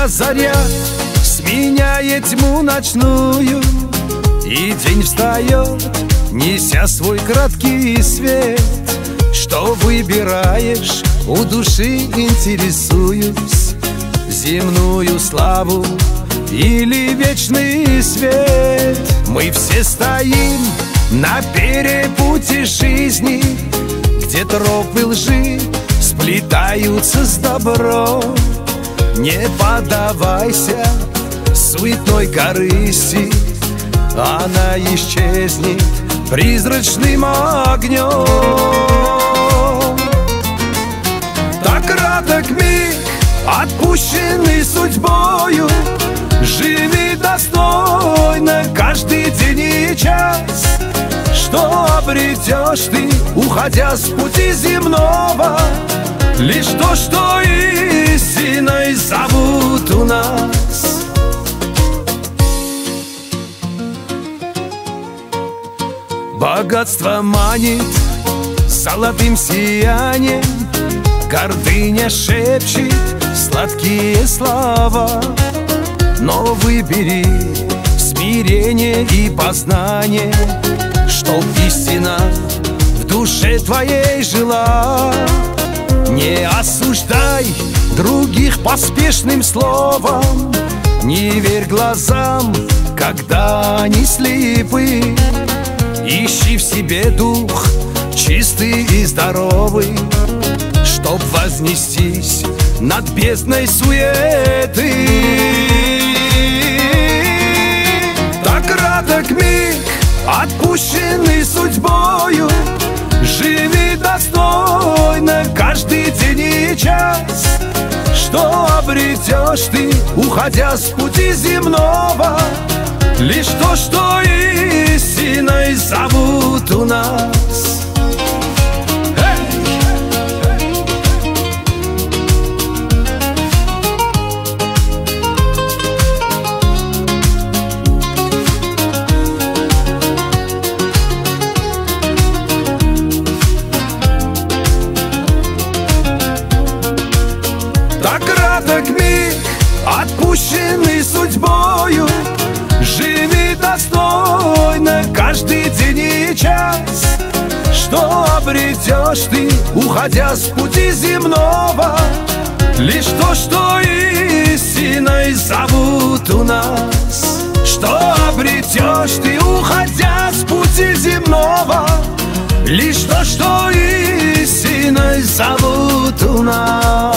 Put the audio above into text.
когда заря сменяет тьму ночную, и день встает, неся свой краткий свет. Что выбираешь, у души интересуюсь: земную славу или вечный свет? Мы все стоим на перепуте жизни, где тропы лжи сплетаются с добром. Не поддавайся суетной корысти, она исчезнет призрачным огнем. Так краток миг, отпущенный судьбою, живи достойно каждый день и час. Что обретешь ты, уходя с пути земного? Лишь то, что истиной зовут у нас. Богатство манит золотым сиянием, гордыня шепчет сладкие слова. Но выбери смирение и познание, чтоб истина в душе твоей жила. Не осуждай других поспешным словом, не верь глазам, когда они слепы. Ищи в себе дух чистый и здоровый, чтоб вознестись над бездной суеты. Так краток миг, отпущенный судьбою, живи достойно каждый день и час. Что обретешь ты, уходя с пути земного? Лишь то, что истиной зовут у нас. Так краток миг, отпущенный судьбою, живи достойно каждый день и час. Что обретешь ты, уходя с пути земного? Лишь то, что истиной зовут у нас. Что обретешь ты, уходя с пути земного? Лишь то, что истиной зовут у нас.